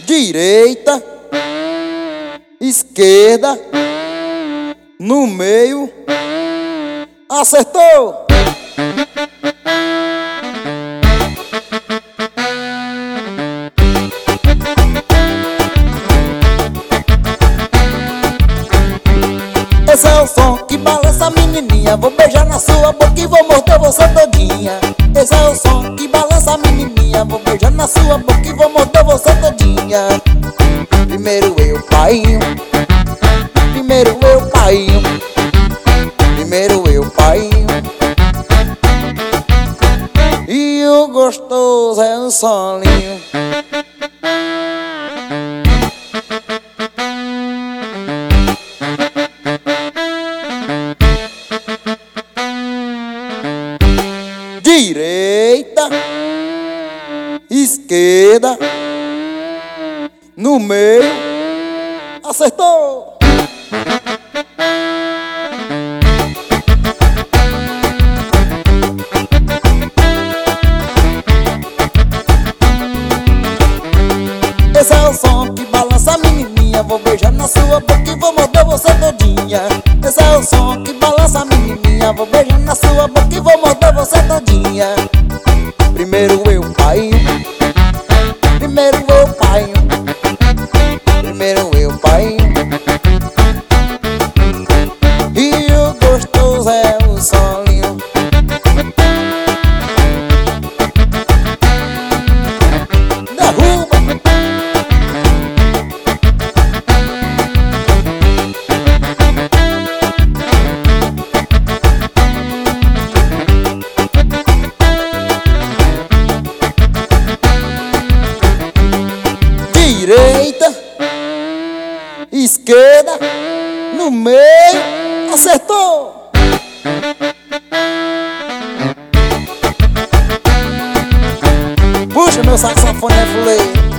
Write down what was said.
direita, esquerda, no meio, acertou! Esse é o som que balança a menininha. Vou beijar na sua boca e vou morder você todinha. Esse é o som que balança a menininha. Vou beijar na sua boca e vou morder você todinha. Primeiro eu, painho. Primeiro eu, painho. Primeiro eu, painho. E o gostoso é o solinho. Direita, esquerda, no meio, acertou! Esse é o som que balança a menininha. Vou beijar na sua boca e vou morder você todinha. Esse é o som que balança a menininha. Vou beijar na sua boca e vou morder você todinha. Primeiro eu, painho. Primeiro eu, painho. Primeiro eu, painho. E o gostoso é o solinho. Derruba. Direita, esquerda, no meio, acertou! Puxa meu saxofone, fuleiro.